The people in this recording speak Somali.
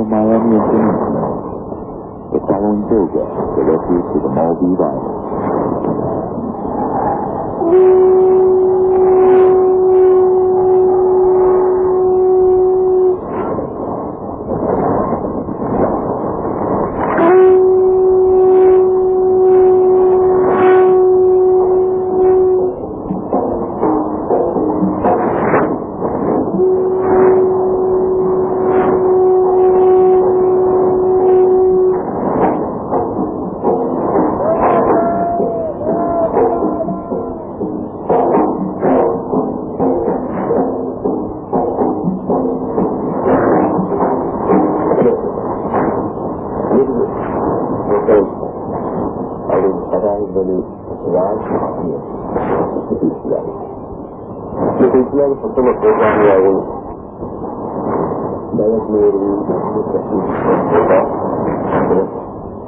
of Miami and Peninsula. The following program refers to the Maldive Islands. Licenciado por todos los programas de agua. La